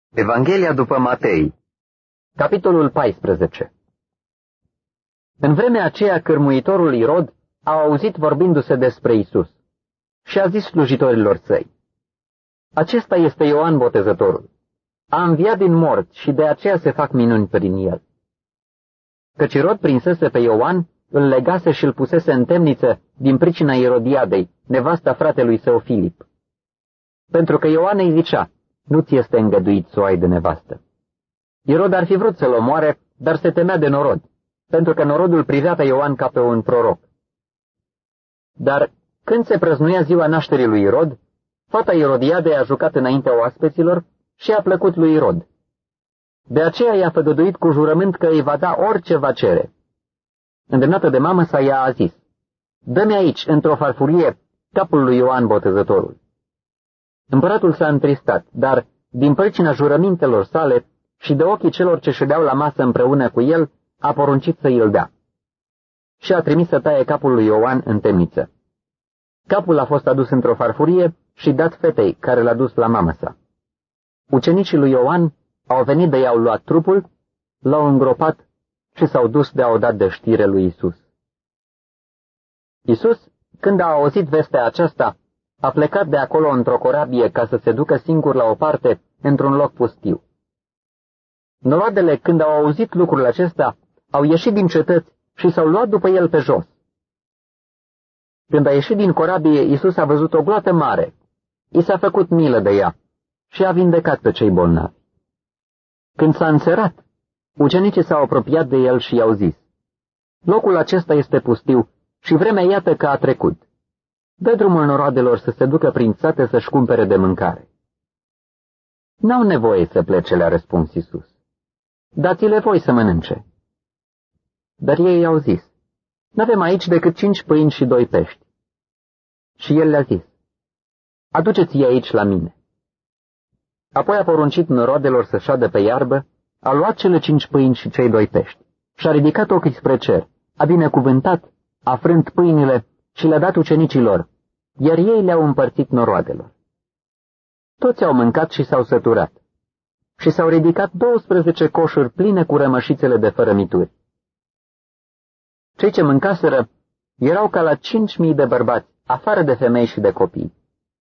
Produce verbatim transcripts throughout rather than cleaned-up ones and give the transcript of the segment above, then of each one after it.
Evanghelia după Matei, capitolul paisprezece. În vremea aceea, cârmuitorul Irod a auzit vorbindu-se despre Isus și a zis slujitorilor săi: Acesta este Ioan Botezătorul. A înviat din morți și de aceea se fac minuni prin el. Căci Irod prinsese pe Ioan, îl legase și îl pusese în temniță din pricina Irodiadei, nevasta fratelui său Filip. Pentru că Ioan îi zicea: nu ți este îngăduit să o ai de nevastă. Irod ar fi vrut să-l omoare, dar se temea de norod, pentru că norodul privea pe Ioan ca pe un proroc. Dar când se prăznuia ziua nașterii lui Irod, fata Irodiadei a jucat înaintea oaspeților și a plăcut lui Irod. De aceea i-a făgăduit cu jurământ că îi va da orice va cere. Îndemnată de mamă sa, ea a zis: dă-mi aici, într-o farfurie, capul lui Ioan Botezătorul. Împăratul s-a întristat, dar, din pricina jurămintelor sale și de ochii celor ce ședeau la masă împreună cu el, a poruncit să îl dea. Și a trimis să taie capul lui Ioan în temniță. Capul a fost adus într-o farfurie și dat fetei care l-a dus la mamă sa. Ucenicii lui Ioan au venit de i-au luat trupul, l-au îngropat și s-au dus de a-o dat de știre lui Isus. Isus, când a auzit vestea aceasta, a plecat de acolo într-o corabie ca să se ducă singur la o parte, într-un loc pustiu. Noroadele, când au auzit lucrul acesta, au ieșit din cetăți și s-au luat după el pe jos. Când a ieșit din corabie, Isus a văzut o gloată mare. I s-a făcut milă de ea și a vindecat pe cei bolnavi. Când s-a înserat, ucenicii s-au apropiat de el și i-au zis: locul acesta este pustiu și vremea iată că a trecut. Dă drumul noroadelor să se ducă prin sate să-și cumpere de mâncare. N-au nevoie să plece, le-a răspuns Isus. Dați-le voi să mănânce. Dar ei i-au zis: n-avem aici decât cinci pâini și doi pești. Și el le-a zis: aduceți-i aici la mine. Apoi a poruncit noroadelor să șadă pe iarbă, a luat cele cinci pâini și cei doi pești și-a ridicat ochii spre cer, a binecuvântat, a frânt pâinile și le-a dat ucenicilor, iar ei le-au împărțit noroadelor. Toți au mâncat și s-au săturat și s-au ridicat douăsprezece coșuri pline cu rămășițele de fărămituri. Cei ce mâncaseră erau ca la cinci mii de bărbați, afară de femei și de copii.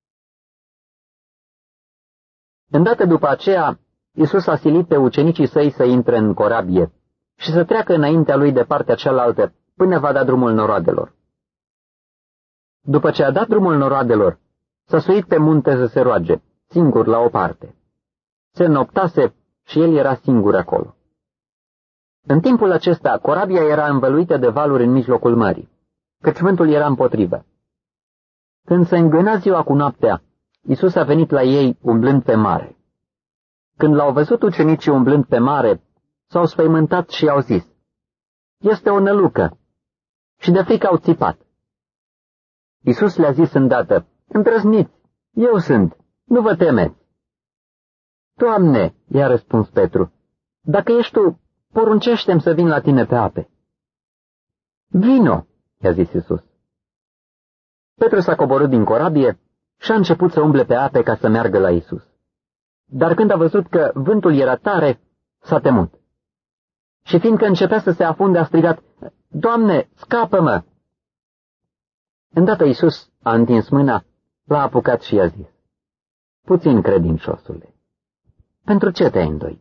Îndată după aceea, Isus a silit pe ucenicii săi să intre în corabie și să treacă înaintea lui de partea cealaltă până va da drumul noroadelor. După ce a dat drumul noroadelor, s-a suit pe munte să se roage, singur la o parte. Se noptase și el era singur acolo. În timpul acesta, corabia era învăluită de valuri în mijlocul mării, căci vântul era împotrivă. Când se îngâna ziua cu noaptea, Isus a venit la ei umblând pe mare. Când l-au văzut ucenicii umblând pe mare, s-au spăimântat și au zis: este o nălucă, și de frică au țipat. Isus le-a zis îndată: îndrăzniți, eu sunt, nu vă temeți. Doamne, i-a răspuns Petru, dacă ești tu, poruncește-mi să vin la tine pe ape. Vino, i-a zis Isus. Petru s-a coborât din corabie și a început să umble pe ape ca să meargă la Isus. Dar când a văzut că vântul era tare, s-a temut. Și fiindcă începea să se afunde, a strigat: Doamne, scapă-mă! Îndată Isus a întins mâna, l-a apucat și i-a zis: puțin credinciosule, pentru ce te-ai îndoit?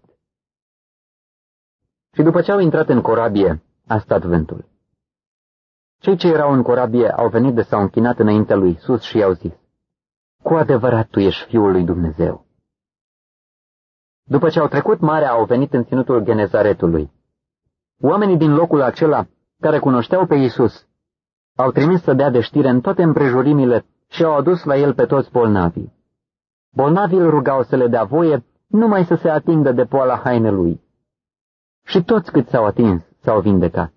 Și după ce au intrat în corabie, a stat vântul. Cei ce erau în corabie au venit de s-au închinat înaintea lui Isus și i-au zis: cu adevărat tu ești Fiul lui Dumnezeu. După ce au trecut marea, au venit în ținutul Genezaretului. Oamenii din locul acela, care cunoșteau pe Isus, au trimis să dea de știre în toate împrejurimile și au adus la el pe toți bolnavii. Bolnavii îl rugau să le dea voie numai să se atingă de poala hainelui. Și toți cât s-au atins s-au vindecat.